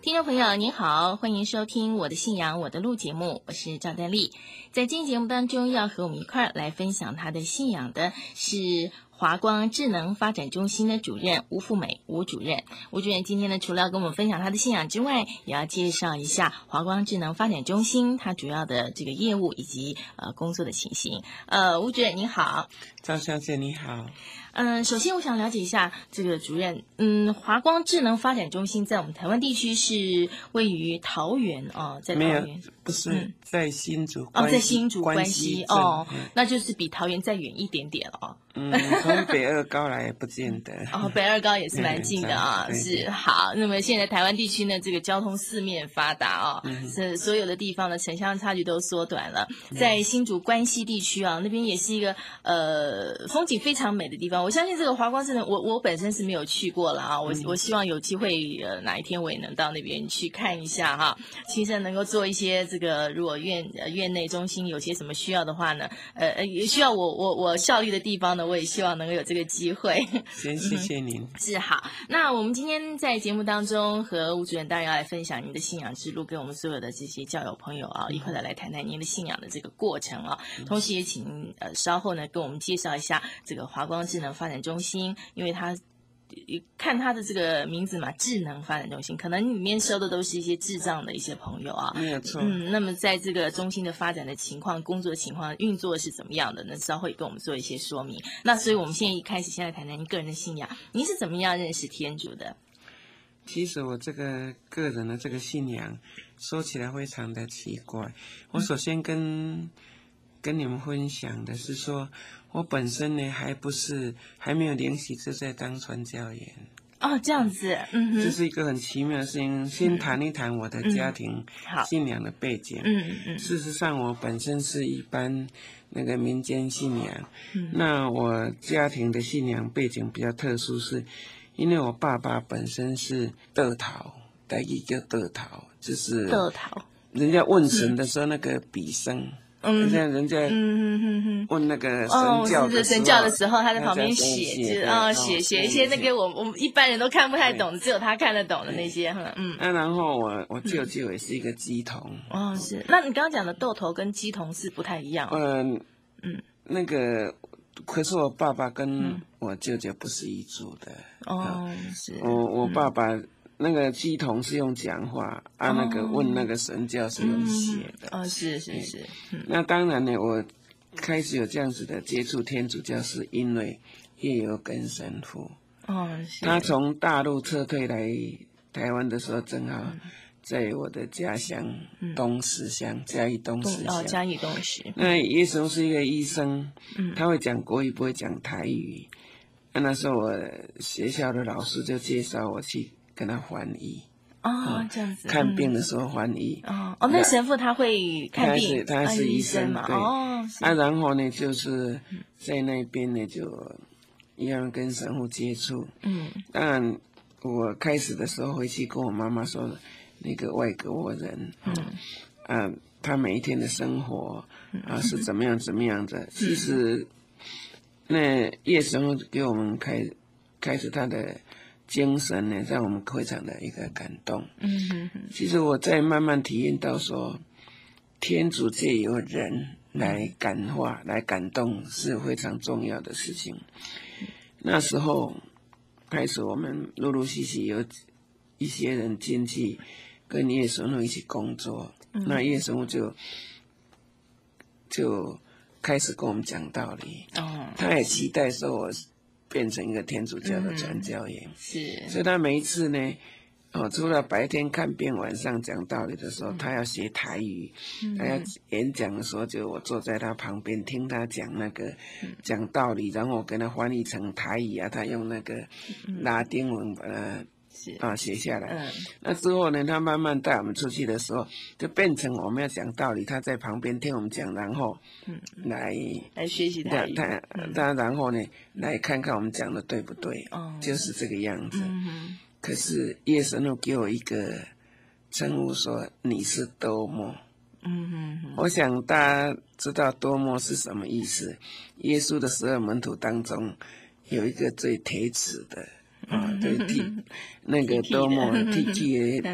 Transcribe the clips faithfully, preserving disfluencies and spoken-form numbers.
听众朋友您好，欢迎收听我的信仰我的路节目，我是赵丹丽。在今天节目当中要和我们一块儿来分享他的信仰的是华光智能发展中心的主任吴富美吴主任。吴主任今天呢，除了要跟我们分享他的信仰之外，也要介绍一下华光智能发展中心它主要的这个业务以及呃工作的情形。呃，吴主任你好。 赵小姐你好。 嗯、呃，首先我想了解一下这个主任，嗯，华光智能发展中心在我们台湾地区是位于桃园哦，在桃园不是、嗯、在新竹哦，在新竹关西哦、 嗯， 那就是比桃园再远一点点了哦。 嗯，从北二高来不见得哦，北二高也是蛮近的啊、哦，是好。那么现在台湾地区呢，这个交通四面发达哦，嗯、是所有的地方的城乡差距都缩短了。在新竹关西地区啊，那边也是一个呃风景非常美的地方。我相信这个华光智能，我我本身是没有去过了啊，我我希望有机会呃哪一天我也能到那边去看一下哈，亲身能够做一些这个如果院呃院内中心有些什么需要的话呢，呃呃也需要我我我效力的地方呢，我也希望能够有这个机会。 先谢谢您。 嗯、是好，那我们今天在节目当中和吴主任当然要来分享您的信仰之路，跟我们所有的这些教友朋友啊，一块的来谈谈您的信仰的这个过程啊。同时也请呃稍后呢跟我们介绍一下这个华光智能发展中心，因为它看它的这个名字嘛，智能发展中心，可能里面收的都是一些智障的一些朋友啊， 没有错。 嗯，那么在这个中心的发展的情况、工作的情况、运作是怎么样的呢？稍后也跟我们做一些说明。那所以我们现在一开始，现在谈谈您个人的信仰，您是怎么样认识天主的？ 其实我这个个人的这个信仰说起来非常的奇怪。我首先跟跟你们分享的是说，我本身呢还不是还没有灵洗就在当传教员。 哦，这样子，嗯哼， 这是一个很奇妙的事情。先谈一谈我的家庭信仰的背景。 嗯嗯， 事实上我本身是一般那个民间信仰。嗯，那我家庭的信仰背景比较特殊，是因为我爸爸本身是道桃，台语叫道桃，就是道桃。 人家问神的时候，那个比生。嗯，像人家问那个神教的时候， 哦，是神教的时候，他在旁边写，就是啊，写写一些那个我我们一般人都看不太懂，只有他看得懂的那些，嗯。 那、啊、然后我我舅舅也是一个乩童。 哦，是。那你刚刚讲的豆头跟乩童是不太一样。 嗯嗯，那个可是我爸爸跟我舅舅不是一组的。 哦，是。 我我爸爸。那个乩童是用讲话啊，那个问那个神教是用写的。 哦，是是是。 嗯、那当然呢，我开始有这样子的接触天主教，是因为叶游根神父。 哦，是。 他从大陆撤退来台湾的时候，正好在我的家乡东石乡，嘉义东石乡。 哦，嘉义东石。 那叶神父是一个医生，他会讲国语，不会讲台语。那那时候我学校的老师就介绍我去跟他翻译。 哦，这样子。 看病的时候翻译。 哦哦，那神父他会看病， 他是他是医生嘛？ 对。哦。 啊，然后呢，就是在那边呢，就一样跟神父接触。嗯。当然，我开始的时候回去跟我妈妈说，那个外国人，嗯，啊，他每一天的生活啊是怎么样怎么样的。其实，那叶神父给我们开开始他的精神呢，让我们非常的一个感动。嗯哼哼。其实我在慢慢体验到说，天主借由人来感化、来感动是非常重要的事情。那时候开始，我们陆陆续续有一些人进去跟叶神父一起工作。嗯、那叶神父就就开始跟我们讲道理。哦。他也期待说我变成一个天主教的传教员。嗯、是。所以他每一次呢，哦，除了白天看病，晚上讲道理的时候，嗯、他要学台语。嗯、他要演讲的时候，就我坐在他旁边听他讲那个讲、嗯、道理，然后我跟他翻译成台语啊，他用那个拉丁文把它啊写下来。嗯。那之后呢，他慢慢带我们出去的时候，就变成我们要讲道理，他在旁边听我们讲，然后嗯来来学习台语。 他他然后呢来看看我们讲的对不对。哦。就是这个样子。嗯。可是叶神父给我一个称呼说你是多默。嗯哼哼。我想大家知道多默是什么意思。耶稣的十二门徒当中有一个最铁齿的啊，对，剃那个多默剃剃的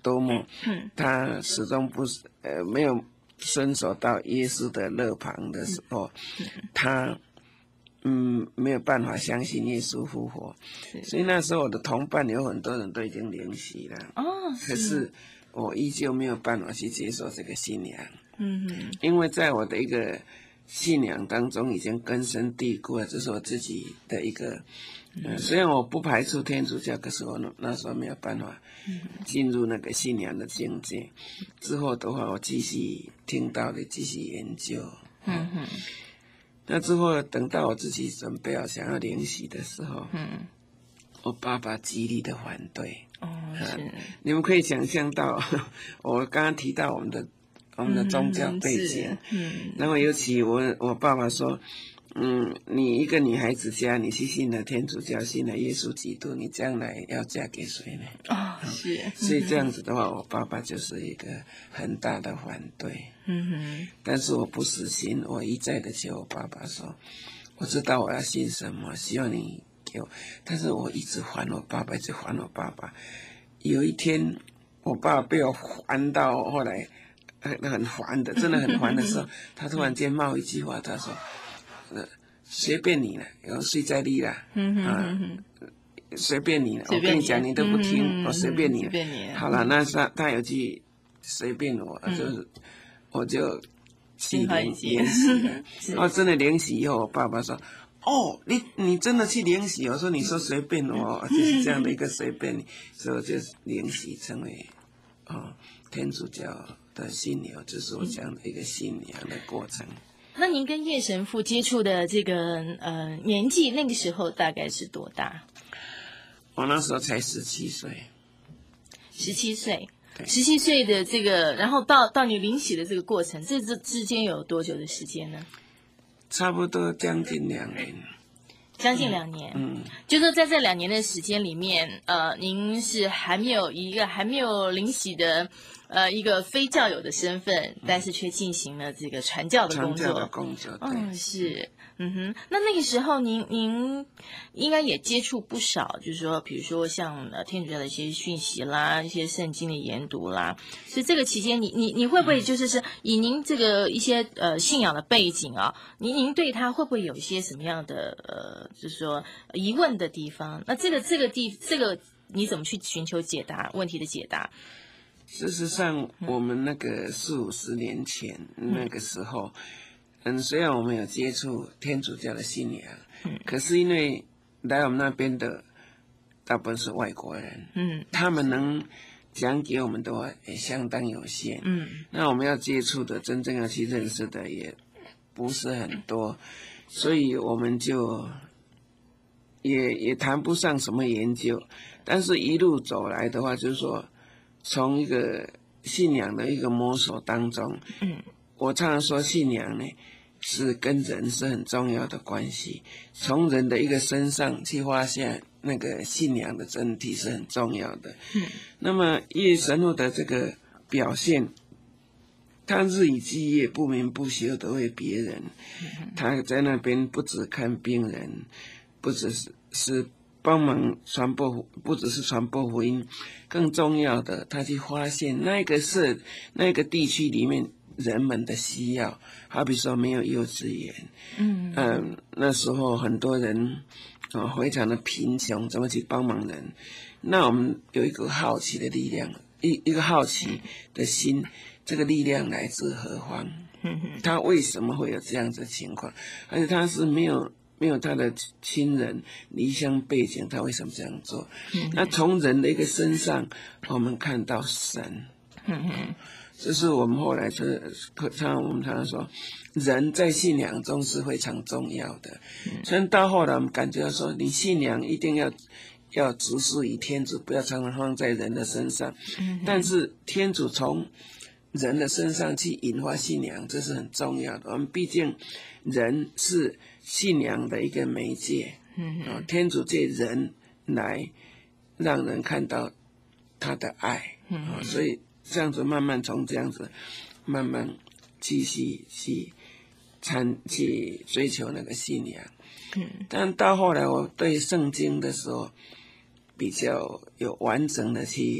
多么，嗯，他始终不是呃没有伸手到耶稣的肋旁的时候，嗯、他嗯没有办法相信耶稣复活，所以那时候我的同伴有很多人都已经灵洗了，哦，可是我依旧没有办法去接受这个信仰，嗯哼，因为在我的一个信仰当中已经根深蒂固了，这是我自己的一个。嗯，虽然我不排除天主教，可是我那时候没有办法进入那个信仰的境界。之后的话，我继续听到的，继续研究。嗯哼。那之后，等到我自己准备好想要灵洗的时候，嗯，我爸爸极力的反对。哦，是。嗯、你们可以想象到，我刚刚提到我们的我们的宗教背景，嗯，然后尤其我我爸爸说。嗯，你一个女孩子家，你去信了天主教，信了耶稣基督，你将来要嫁给谁呢？哦，是。嗯、所以这样子的话，我爸爸就是一个很大的反对。嗯哼。但是我不死心，我一再的求我爸爸说，我知道我要信什么，希望你给我。但是我一直还我爸爸，一直还我爸爸。有一天，我爸爸被我还到后来很很烦的，真的很烦的时候，他突然间冒一句话，他说。呃，随便你了，然后睡在地了，嗯哼啊，随便你了。我跟你讲，你都不听，我随便你了。随便你。好了，那他他有句随便我，就是我就去联系了。然后真的联系以后，我爸爸说：“哦，你你真的去联系？”我说：“你说随便我，就是这样的一个随便你。”所以我就联系成为哦天主教的信友，这是我这样的一个信仰的过程。 那您跟叶神父接触的这个呃年纪，那个时候大概是多大？ 我那时候才十七岁。 十七岁，十七岁的这个，然后到到你灵洗的这个过程，这这之间有多久的时间呢？ 差不多将近两年。 将近两年，嗯，就说在这两年的时间里面，呃，您是还没有一个还没有灵洗的，呃，一个非教友的身份，但是却进行了这个传教的工作。 传教的工作， 嗯，是，嗯哼。那那个时候您，您您应该也接触不少，就是说，比如说像呃天主教的一些讯息啦，一些圣经的研读啦。所以这个期间你，你你会不会就是是以您这个一些呃信仰的背景啊，您您对他会不会有一些什么样的呃？就是说疑问的地方，那这个这个地这个你怎么去寻求解答问题的解答？ 事实上，我们那个四五十年前、嗯、那个时候，嗯，虽然我们有接触天主教的信仰，嗯，可是因为来我们那边的大部分是外国人，嗯，他们能讲给我们的话也相当有限，嗯，那我们要接触的、真正要去认识的也不是很多，所以我们就。也也谈不上什么研究，但是一路走来的话，就是说，从一个信仰的一个摸索当中，嗯，我常常说信仰呢是跟人是很重要的关系，从人的一个身上去发现那个信仰的真谛是很重要的。嗯，那么叶神父的这个表现，他日以继夜、不眠不休的为别人，他在那边不只看病人。不只是是帮忙传播，不只是传播福音，更重要的，他去发现那个社、那个地区里面人们的需要。好比说没有幼稚园，嗯嗯、呃，那时候很多人啊、哦、非常的贫穷，怎么去帮忙人？那我们有一个好奇的力量，一一个好奇的心，这个力量来自何方？他为什么会有这样子的情况？而且他是没有。没有他的亲人离乡背景，他为什么这样做？嗯、那从人的一个身上，我们看到神。嗯嗯，这是我们后来就是常我们常常说，人在信仰中是非常重要的。所以到后来我们感觉到说，你信仰一定要要直视于天主，不要常常放在人的身上。嗯、但是天主从人的身上去引发信仰，这是很重要的。我们毕竟人是信仰的一个媒介，嗯、哦，天主借人来让人看到他的爱，嗯哦、所以这样子慢慢从这样子慢慢继续去参去追求那个信仰。嗯，但到后来我对圣经的时候比较有完整的去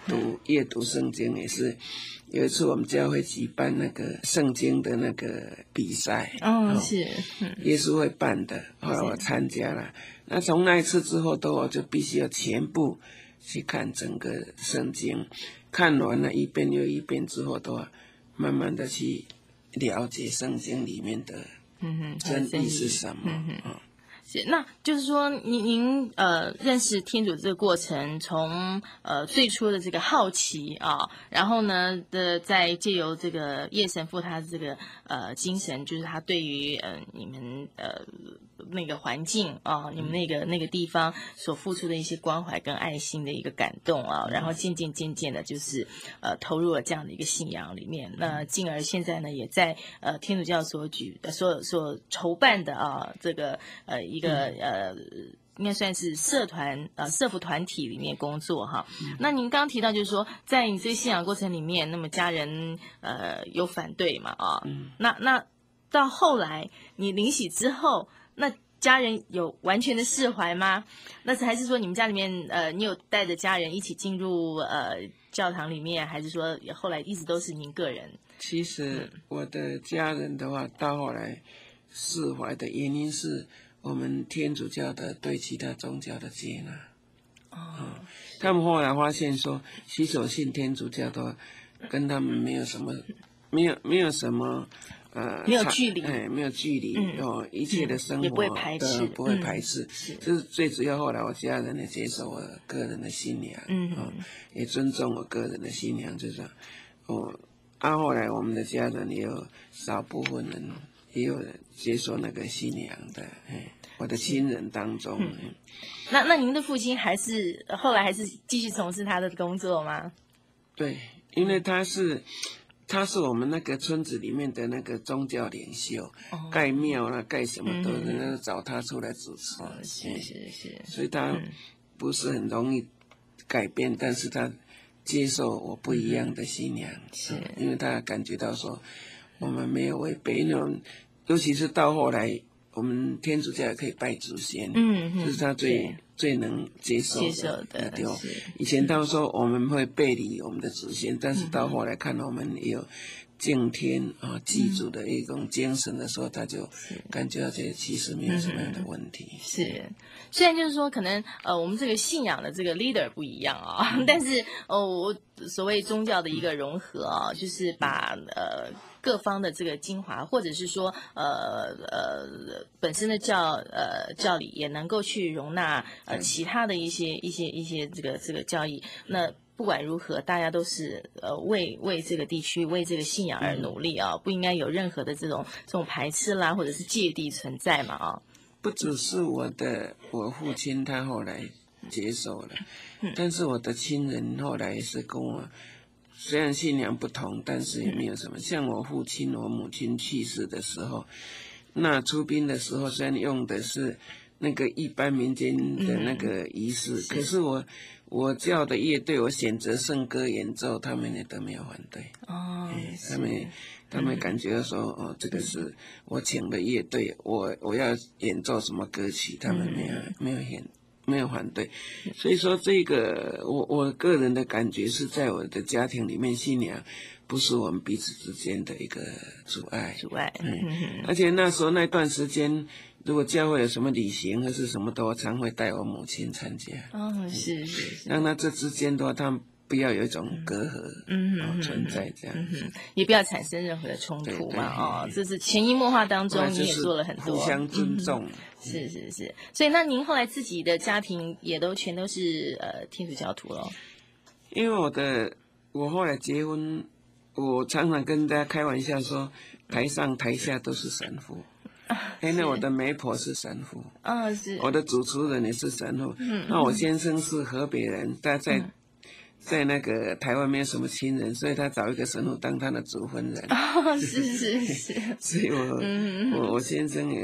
读阅读圣经也是。有一次我们教会举办那个圣经的那个比赛， 哦，哦是， 嗯，耶稣会办的，后来我参加了。那从那一次之后，都我就必须要全部去看整个圣经，看完了一遍又一遍之后，都要慢慢的去了解圣经里面的真意是什么。嗯嗯是，那就是说，您您呃认识天主这个过程，从呃最初的这个好奇啊，然后呢的再借由这个叶神父他这个呃精神，就是他对于呃你们呃那个环境啊，你们那个那个地方所付出的一些关怀跟爱心的一个感动啊，然后渐渐渐渐的，就是呃投入了这样的一个信仰里面。那进而现在呢，也在呃天主教所举所所筹办的啊这个呃。一个呃，应该算是社团呃社福团体里面工作哈。嗯、那您刚刚提到就是说，在你这个信仰过程里面，那么家人呃有反对嘛啊？嗯、那那到后来你领洗之后，那家人有完全的释怀吗？那还是说你们家里面呃，你有带着家人一起进入呃教堂里面，还是说后来一直都是您个人？ 其实我的家人的话，到后来释怀的原因是。我们天主教的对其他宗教的接纳，哦、嗯，他们后来发现说，洗手信天主教的话，跟他们没有什么，没有没有什么，呃， 没有距离， 哎，没有距离，嗯、哦，一切的生活、嗯、 也不会排斥， 不会排斥，嗯、是，就是最主要。后来我家人也接受我个人的信仰，嗯，哦，也尊重我个人的信仰，就是，哦，啊，后来我们的家人也有少部分人也有接受那个信仰的，哎。我的亲人当中，嗯、 那那您的父亲还是后来还是继续从事他的工作吗？ 对，因为他是他是我们那个村子里面的那个宗教领袖，哦、盖庙啦、盖什么都人家找他出来主持，哦、 是是是， 所以他不是很容易改变，但是他接受我不一样的信仰，是、嗯、因为他感觉到说我们没有违背那种，尤其是到后来。我们天主教也可以拜祖先，嗯，这是他最最能接受的。 接受的，对。 以前他们说我们会背离我们的祖先，但是到后来看到我们也有敬天啊、祭祖的一种精神的时候，他就感觉到这其实没有什么样的问题。 嗯、是，虽然就是说可能呃我们这个信仰的这个 leader 不一样啊，嗯、但是哦我所谓宗教的一个融合啊，就是把呃。各方的这个精华，或者是说，呃呃，本身的教呃教理也能够去容纳呃其他的一些一些一些这个这个教义。那不管如何，大家都是呃为为这个地区为这个信仰而努力啊，不应该有任何的这种这种排斥啦，或者是芥蒂存在嘛啊。 不只是我的我父亲他后来接受了，嗯、但是我的亲人后来也是跟我。虽然信仰不同，但是也没有什么。像我父亲、我母亲去世的时候，那出殡的时候，虽然用的是那个一般民间的那个仪式，嗯、可是我我教的乐队，我选择圣歌演奏，他们也都没有反对。哦，欸、他们他们感觉说，哦，这个是我请的乐队，我我要演奏什么歌曲，他们没有、嗯、没有演。没有反对，所以说这个我我个人的感觉是在我的家庭里面，信仰不是我们彼此之间的一个阻碍。 阻碍， 嗯，而且那时候那段时间，如果教会有什么旅行或是什么的，我常会带我母亲参加。 哦，是是是。 让他这之间的话，他们不要有一种隔阂，嗯、哦、存在这样、 嗯，也不要产生任何的冲突嘛。哦，这是潜移默化当中你也做了很多， 互相尊重。嗯是是是，所以那您后来自己的家庭也都全都是呃天主教徒咯？ 因为我的我后来结婚，我常常跟大家开玩笑说，台上台下都是神父。因为我的媒婆是神父， 哦是， 我的主持人也是神父。嗯，那我先生是河北人，他在。嗯在那个台湾没有什么亲人，所以他找一个神父当他的主婚人。 哦，是是是。 所以我、嗯、我我先生也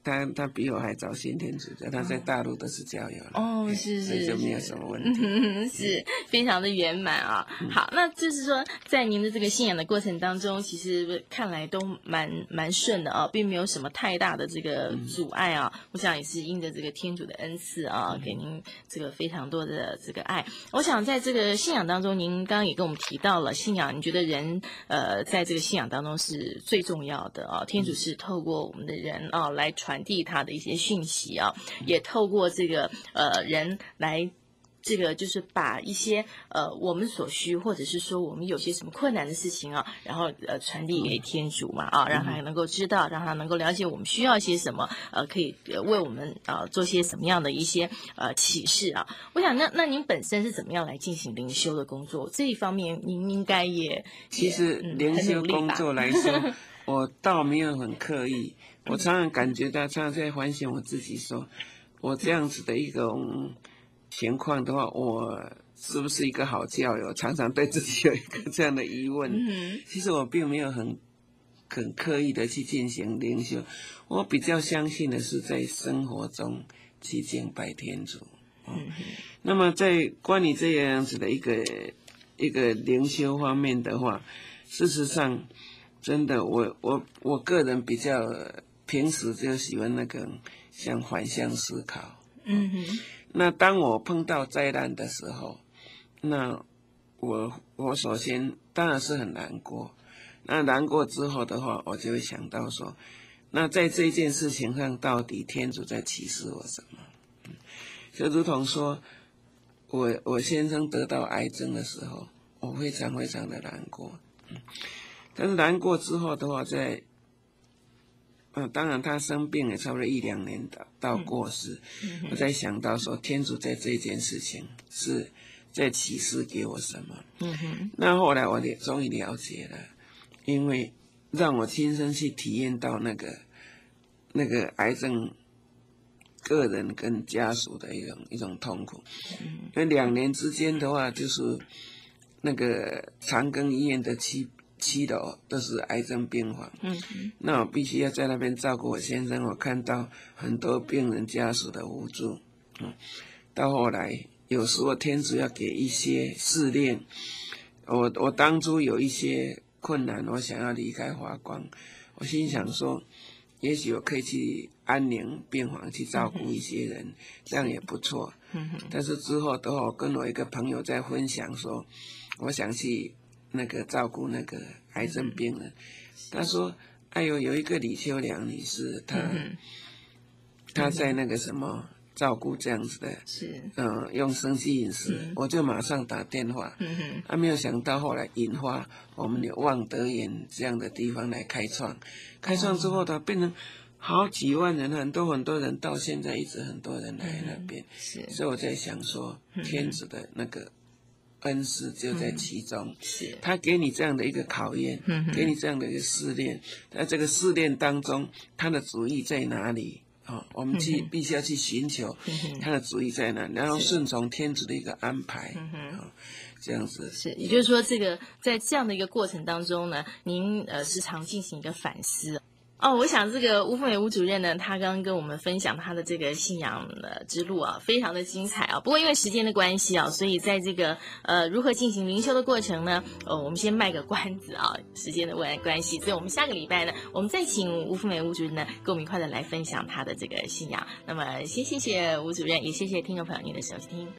他他比我还早信天主教，他在大陆都是教友了。 哦，是是是， 就没有什么问题， 嗯、是非常的圆满啊。嗯、好，那就是说，在您的这个信仰的过程当中，其实看来都蛮蛮顺的啊，并没有什么太大的这个阻碍啊。嗯、我想也是因着这个天主的恩赐啊，给您这个非常多的这个爱。我想在这个信仰当中，您刚刚也跟我们提到了信仰，你觉得人呃在这个信仰当中是最重要的啊。天主是透过我们的人啊来传递他的一些讯息啊，也透过这个呃人来。这个就是把一些呃我们所需，或者是说我们有些什么困难的事情啊，然后呃传递给天主嘛啊，让他能够知道，让他能够了解我们需要些什么，呃，可以为我们啊、呃、做些什么样的一些呃启示啊。我想那那您本身是怎么样来进行灵修的工作？这一方面您应该也其实灵修工作来说，嗯、我倒没有很刻意，我常常感觉到，常常在反省我自己说，我这样子的一种情况的话，我是不是一个好教友？常常对自己有一个这样的疑问。嗯、其实我并没有很很刻意的去进行灵修，我比较相信的是在生活中去敬拜天主。嗯、那么在关于这样子的一个一个灵修方面的话，事实上，真的我我我个人比较平时就喜欢那个像反向思考。嗯哼。那当我碰到灾难的时候，那我我首先当然是很难过。那难过之后的话，我就会想到说，那在这件事情上，到底天主在启示我什么？嗯、就如同说，我我先生得到癌症的时候，我非常非常的难过。嗯、但是难过之后的话，在嗯，当然他生病也差不多一两年到到过世，嗯、我在想到说天主在这件事情是在启示给我什么？嗯哼。那后来我也终于了解了，因为让我亲身去体验到那个那个癌症个人跟家属的一种一种痛苦。嗯、因为两年之间的话，就是那个长庚医院的七。七楼都是癌症病房，嗯，那我必须要在那边照顾我先生。我看到很多病人家属的无助，嗯，到后来有时候天主要给一些试炼。我我当初有一些困难，我想要离开华光，我心想说，也许我可以去安宁病房去照顾一些人，嗯、这样也不错。嗯、但是之后的话，我跟我一个朋友在分享说，我想去。那个照顾那个癌症病人，他说：“哎呦，有一个李秋良女士，她、嗯、她在那个什么照顾这样子的，是嗯、呃，用生气饮食，嗯、我就马上打电话。嗯哼，他、啊、没有想到后来引发我们有望德园这样的地方来开创，开创之后，它变成好几万人，很多很多人，到现在一直很多人来那边。嗯、是，所以我在想说，天主的那个。”恩师就在其中，嗯、是他给你这样的一个考验，嗯、给你这样的一个试炼，在这个试炼当中，他的主意在哪里？哦，我们去、嗯、必须要去寻求他的主意在哪，然后顺从天主的一个安排，嗯哦、这样子。 是，也就是说，这个在这样的一个过程当中呢，您呃时常进行一个反思。哦，我想这个吴凤美吴主任呢，他刚刚跟我们分享他的这个信仰的之路啊，非常的精彩啊。不过因为时间的关系啊，所以在这个呃如何进行灵修的过程呢，呃，我们先卖个关子啊，时间的关系，所以我们下个礼拜呢，我们再请吴凤美吴主任呢，跟我们一块的来分享他的这个信仰。那么先谢谢吴主任，也谢谢听众朋友您的收听。